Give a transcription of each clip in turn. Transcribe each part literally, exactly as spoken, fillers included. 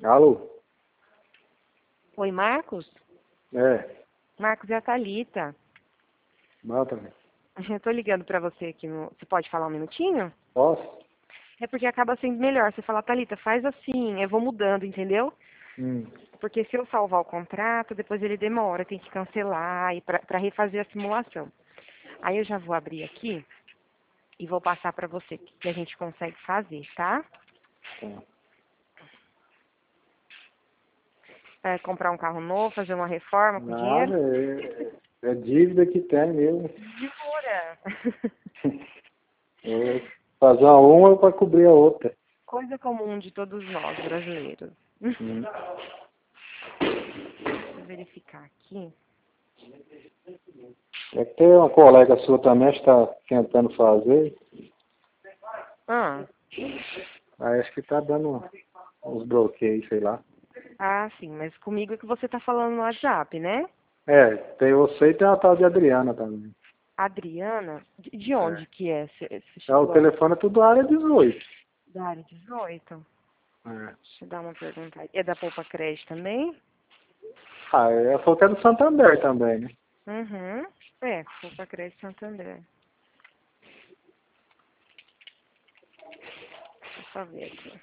Alô? Oi, Marcos? É, Marcos, é a Thalita. bota, velho. Eu tô ligando pra você aqui no... Você pode falar um minutinho? Posso? É porque acaba sendo melhor. Você fala, Thalita, faz assim, eu vou mudando, entendeu? Hum. Porque se eu salvar o contrato, depois ele demora, tem que cancelar e pra, pra refazer a simulação. Aí eu já vou abrir aqui e vou passar pra você o que que a gente consegue fazer, tá? Tá. É, comprar um carro novo, fazer uma reforma com dinheiro. Nada, é, é dívida que tem mesmo. Jura? É fazer uma uma para cobrir a outra. Coisa comum de todos nós, brasileiros. Hum. Deixa eu verificar aqui. É que tem uma colega sua também que está tentando fazer, Ah, aí acho que está dando uns bloqueios, sei lá. ah, sim, mas comigo é que você tá falando no WhatsApp, né? É, tem você e tem a tal de Adriana também. Adriana, de de É, onde que é? Você você é o chegou a... telefone é tudo área dezoito. Da área dezoito? É. Deixa eu dar uma pergunta aí. É da Poupa Crédito também? Ah, é, falou que é do Santander também, né? Uhum. É, Poupa Crédito Santander. Deixa eu só ver aqui.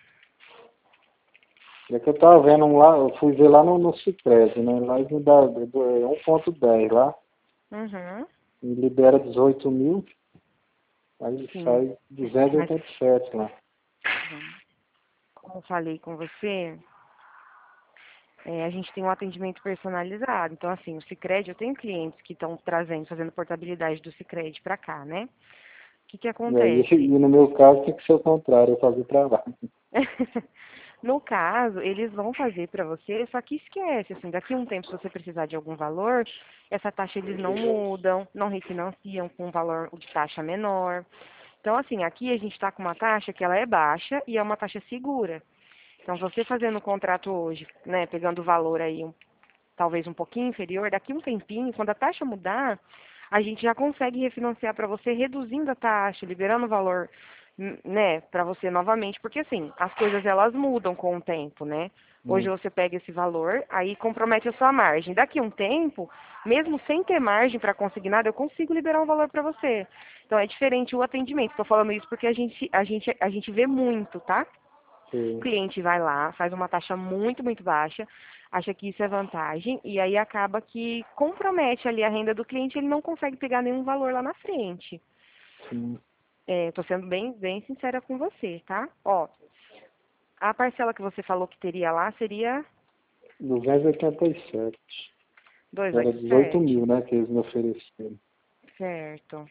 É que eu tava vendo um lá, eu fui ver lá no, no Cicred, né? Lá ele me dá um ponto dez lá, Uhum. e libera dezoito mil, aí Sim. sai duzentos e Mas, oitenta e sete lá. como eu falei com você, é, a gente tem um atendimento personalizado. Então, assim, o Sicredi, eu tenho clientes que estão trazendo, fazendo portabilidade do Sicredi para cá, né? O que que E aí, e acontece? no meu caso, tem que ser o contrário, eu fazer trabalho. No caso, eles vão fazer para você, só que esquece, assim, daqui a um tempo, se você precisar de algum valor, essa taxa eles não mudam, não refinanciam com um valor de taxa menor. Então, assim, aqui a gente está com uma taxa que ela é baixa e é uma taxa segura. Então, você fazendo o contrato hoje, né, pegando o valor aí, um- talvez um pouquinho inferior, daqui a um tempinho, quando a taxa mudar, a gente já consegue refinanciar para você, reduzindo a taxa, liberando o valor, n- né, para você novamente, porque assim, as coisas elas mudam com o tempo, né? Hoje Hum, você pega esse valor, aí compromete a sua margem. Daqui a um tempo, mesmo sem ter margem para conseguir nada, eu consigo liberar um valor para você. Então é diferente o atendimento. Estou falando isso porque a gente, a gente, a gente vê muito, tá? O sim. cliente vai lá, faz uma taxa muito, muito baixa, acha que isso é vantagem, e aí acaba que compromete ali a renda do cliente, ele não consegue pegar nenhum valor lá na frente. Sim. Estou sendo bem, bem sincera com você, tá? Ó, a parcela que você falou que teria lá seria duzentos e oitenta e sete. Era dezoito duzentos e oitenta e sete, mil, né, que eles me ofereceram. certo?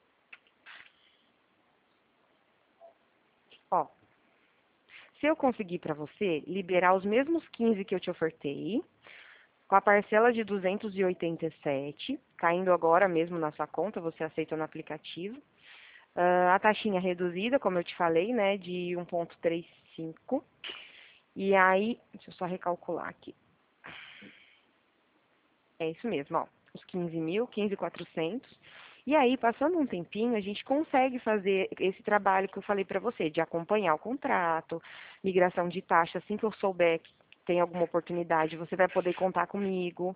Ó, se eu conseguir para você liberar os mesmos quinze que eu te ofertei, com a parcela de duzentos e oitenta e sete, caindo agora mesmo na sua conta, você aceita no aplicativo. Ah, a taxinha reduzida, como eu te falei, né, de um vírgula trinta e cinco. E aí, deixa eu só recalcular aqui. É isso mesmo, ó. Os quinze mil, quinze mil e quatrocentos. E aí, passando um tempinho, a gente consegue fazer esse trabalho que eu falei para você, de acompanhar o contrato, migração de taxa. Assim que eu souber que tem alguma oportunidade, você vai poder contar comigo.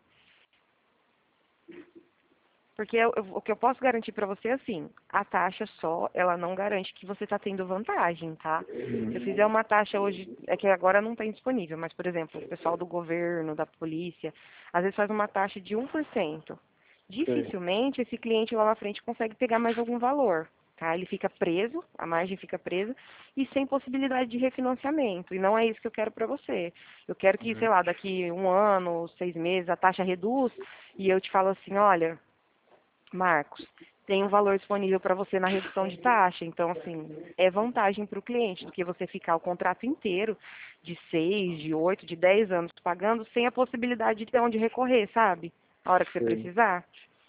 Porque eu- eu- o que eu posso garantir para você é assim, a taxa só, ela não garante que você está tendo vantagem, tá? Se eu fizer uma taxa hoje, é que agora não tem disponível, mas, por exemplo, o pessoal do governo, da polícia, às vezes faz uma taxa de um por cento. Sei. Dificilmente esse cliente lá na frente consegue pegar mais algum valor, tá? Ele fica preso, a margem fica presa e sem possibilidade de refinanciamento. E não é isso que eu quero para você. Eu quero que, sei Uhum. lá, daqui um ano, seis meses, a taxa reduz e eu te falo assim, olha, Marcos, tem um valor disponível para você na redução de taxa. Então, assim, é vantagem para o cliente do que você ficar o contrato inteiro de seis, de oito, de dez anos pagando sem a possibilidade de ter onde recorrer, sabe? A hora que você Sei. precisar.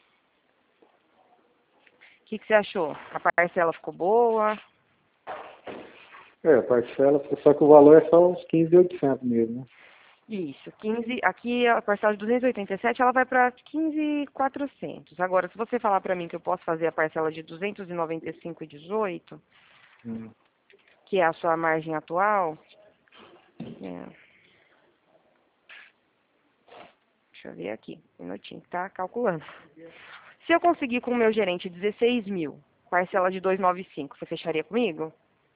O que, que você achou? A parcela ficou boa? É, parcela, só que o valor é só uns quinze mil e oitocentos mesmo, né? Isso, quinze, aqui a parcela de duzentos e oitenta e sete, ela vai para quinze mil e quatrocentos. Agora, se você falar para mim que eu posso fazer a parcela de duzentos e noventa e cinco e dezoito, Hum. que é a sua margem atual, é. Deixa eu ver aqui, um minutinho, tá calculando. Se eu conseguir com o meu gerente dezesseis mil, parcela de duzentos e noventa e cinco, você fecharia comigo?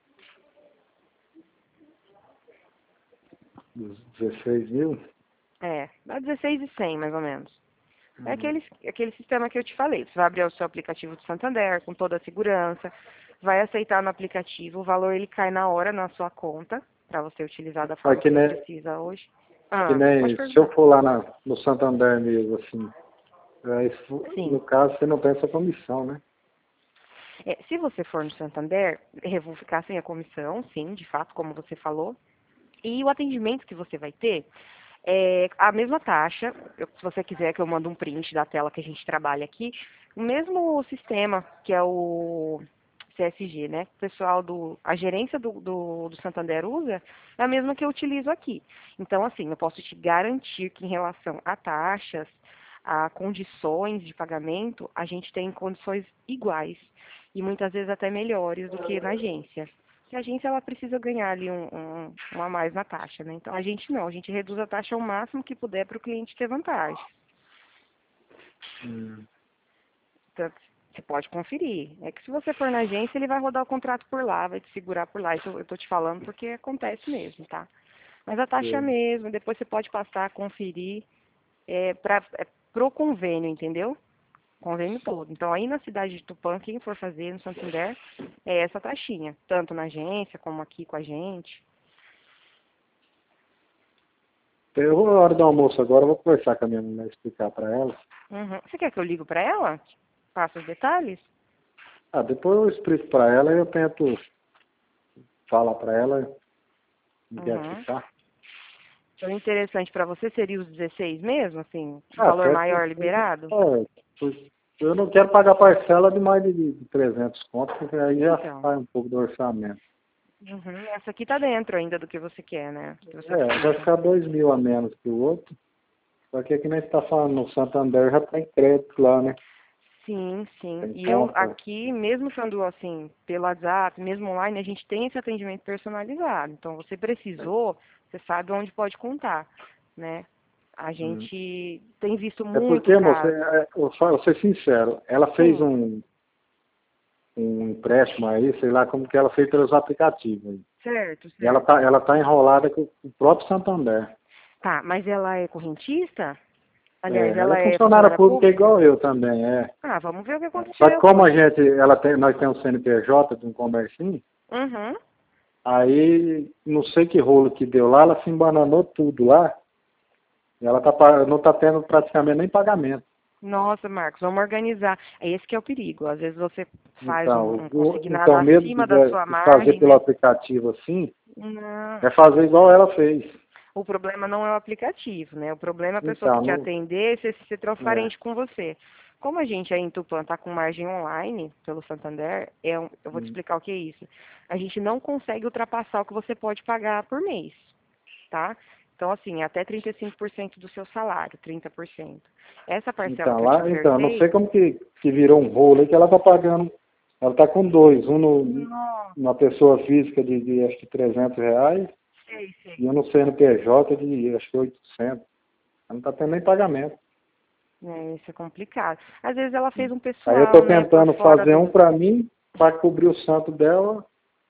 Dos dezesseis mil? É, dá dezesseis mil e cem mais ou menos. É Hum. aquele, aquele sistema que eu te falei. Você vai abrir o seu aplicativo do Santander com toda a segurança, vai aceitar no aplicativo, o valor ele cai na hora na sua conta, para você utilizar da Ah, forma que que você nem, precisa hoje. que Ah, pode nem se eu perguntar. for lá na, no Santander mesmo, assim, aí, Sim. no caso você não tem essa comissão, né? É, se você for no Santander, eu vou ficar sem a comissão, sim, de fato, como você falou. E o atendimento que você vai ter é a mesma taxa. Eu- se você quiser que eu mando um print da tela que a gente trabalha aqui, o mesmo sistema que é o C S G, né? O pessoal do, a gerência do, do, do Santander usa é a mesma que eu utilizo aqui. Então, assim, eu posso te garantir que em relação a taxas, a condições de pagamento, a gente tem condições iguais e muitas vezes até melhores do que na agência. Que a agência ela precisa ganhar ali um, um, um a mais na taxa, né? Então a gente não, a gente reduz a taxa ao máximo que puder para o cliente ter vantagem. Hum. Então, você pode conferir. É que se você for na agência, ele vai rodar o contrato por lá, vai te segurar por lá. Isso eu estou te falando porque acontece mesmo, tá? Mas a taxa é a Sei. mesma, depois você pode passar a conferir é, para é, pro convênio, entendeu? Convênio todo. Então, aí na cidade de Tupã, quem for fazer no Santander, é essa taxinha. Tanto na agência, como aqui com a gente. Eu vou na hora do almoço agora, eu vou conversar com a minha mulher, explicar para ela. Uhum. Você quer que eu ligo para ela? Passa os detalhes? Ah, depois eu explico para ela e eu tento falar para ela em que é que Uhum. tá. Então, interessante para você seria os dezesseis mesmo, assim, o Ah, valor até maior que, liberado? é, pois, eu não quero pagar parcela de mais de, de trezentos contos, porque aí já Então, sai um pouco do orçamento. uhum. Essa aqui tá dentro ainda do que você quer, né? Do que você É, vai precisa. ficar dois mil a menos que o outro. Só que aqui nós está falando, no Santander já tem crédito lá, né? Sim, sim. Tem E eu conta. aqui, mesmo sendo assim, pelo WhatsApp, mesmo online, a gente tem esse atendimento personalizado. Então, você precisou, você sabe onde pode contar, né? A Hum. gente tem visto É muito porque, moça, caso. é, é, eu falo- vou ser sincero, ela fez Sim, um, um empréstimo aí, sei lá como que ela fez pelos aplicativos aí. certo, E ela certo. tá, ela tá enrolada com o próprio Santander. Tá, mas ela é correntista? É, Aliás, ela ela é é funcionária funcionária pública pública? igual eu também, é. Ah, vamos ver o que Só que aconteceu com como a ela. gente, ela tem, nós temos um C N P J de um comércio, Uhum. aí não sei que rolo que deu lá, ela se embananou tudo lá, e ela tá, pa- não tá tendo praticamente nem pagamento. Nossa, Marcos, vamos organizar. É esse que é o perigo. Às vezes você faz um, Então, um o, consignado então medo de, acima da sua de fazer margem, pelo né? aplicativo assim, Não. é fazer igual ela fez. O problema não é o aplicativo, né? O problema é a pessoa que Então, te não, atender ser, ser é, transparente com você. Como a gente aí em Tupã está com margem online pelo Santander, é um- eu vou te hum, explicar o que é isso. A gente não consegue ultrapassar o que você pode pagar por mês, tá? Então, assim, até trinta e cinco por cento do seu salário, trinta por cento. Essa parcela então que eu te lá, então, não sei acertei, como que, que virou um rolo aí que ela tá pagando, ela tá com dois, um no, nossa, uma pessoa física de, de acho que trezentos reais, sei, sei. e um no C N P J de acho que oitocentos. Ela não tá tendo nem pagamento. É, isso é complicado. Às vezes ela fez um Aí eu pessoal, tô né, por tentando fora fazer um do. para mim, para cobrir o santo dela.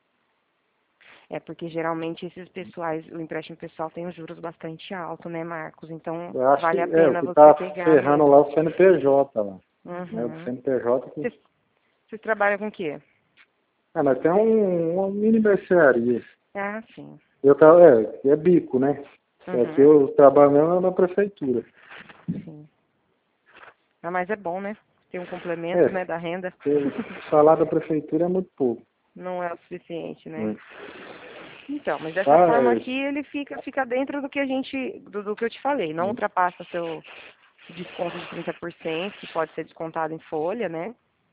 É porque geralmente esses pessoais, o empréstimo pessoal tem os juros bastante altos, né, Marcos? Então Eu acho que vale a é, o pena que você tá pegar ferrando mesmo. lá é o C N P J lá. Né? O Uhum. C N P J que. Vocês, vocês trabalham com o quê? É, nós temos um, uma mini mercearia. Ah, sim. Eu tra... é, é bico, né? É que Uhum. eu trabalho mesmo na prefeitura. Sim. Ah, mas é bom, né? Ter um complemento, É, né, da renda. porque o salário da prefeitura é muito pouco. Não é o suficiente, né? Né? Então, mas dessa Tá, forma é, aqui ele fica, fica dentro do que a gente, do, do que eu te falei. Não ultrapassa seu desconto de trinta por cento, que pode ser descontado em folha, né?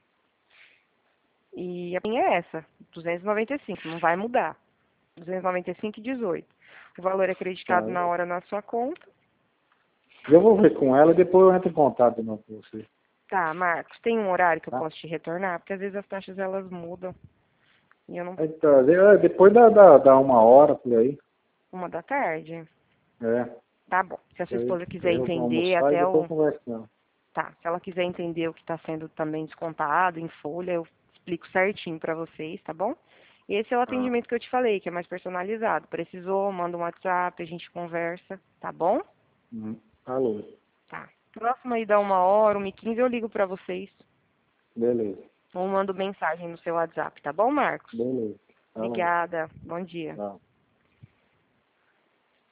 E a minha é essa, duzentos e noventa e cinco, não vai mudar. duzentos e noventa e cinco e dezoito. O valor é tá. acreditado na hora na sua conta. Eu vou ver com ela e depois eu entro em contato de novo com você. Tá, Marcos, tem um horário que eu Tá? posso te retornar? Porque às vezes as taxas elas mudam. E eu não. Então, é, depois dá, dá, dá uma hora por aí. Uma da tarde? É. Tá bom. Se a sua Aí, esposa quiser eu vou entender almoçar e até depois o... conversando. Tá, se ela quiser entender o que está sendo também descontado em folha, eu explico certinho para vocês, tá bom? Esse é o Ah, atendimento que eu te falei, que é mais personalizado. Precisou, manda um WhatsApp, a gente conversa, tá bom? hum, alô. Tá. Próximo aí dá uma hora, uma e quinze, eu ligo para vocês. Beleza. Ou mando mensagem no seu WhatsApp, tá bom, Marcos? Beleza. Tá bom. Obrigada. Bom dia. Tá.